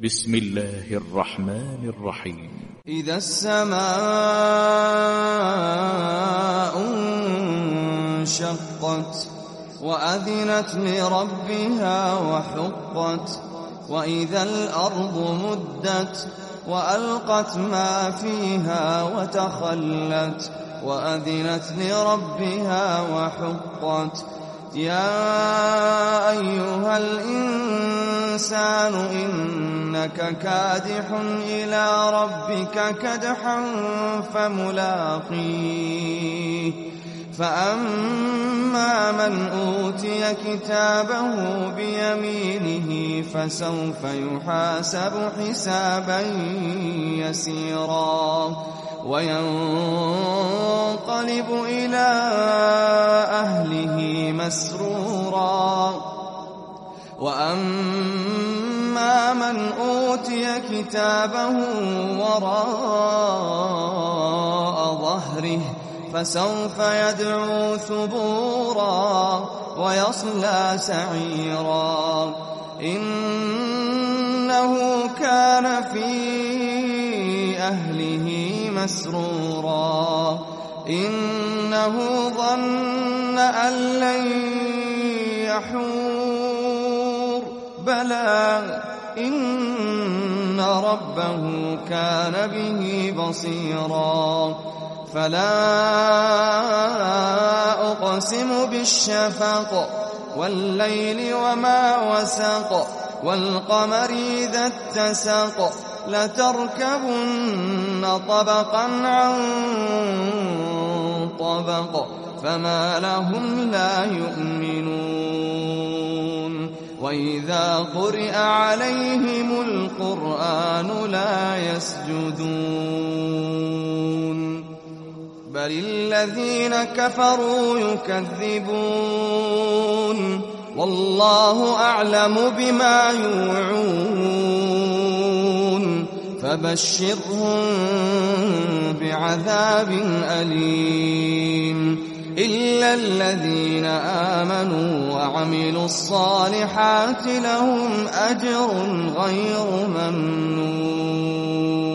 بسم الله الرحمن الرحيم. إذا السماء انشقت وأذنت لربها وحقت وإذا الأرض مدت وألقت ما فيها وتخلت وأذنت لربها وحقت يا أيها الإنسان إنك كادح إلى ربك كدحا فملاقيه فأما من أوتي كتابه بيمينه فسوف يحاسب حسابا يسيرا وينقلب إلى أهله مسرورا وأما من أوتي كتابه وراء ظهره فسوف يدعو ثبورا ويصلى سعيرا إنه كان في أهله مسرورا إنه ظن أن لن يحور بلى إن ربه كان به بصيرا فلا أقسم بالشفق والليل وما وسق والقمر إذا اتسق لتركبن طبقا عن طبق فما لهم لا يؤمنون وإذا قرئ عليهم القرآن لا يسجدون بل الذين كفروا يكذبون والله أعلم بما يوعون فبشرهم بعذاب أليم إلا الذين آمنوا وعملوا الصالحات لهم أجر غير ممنون.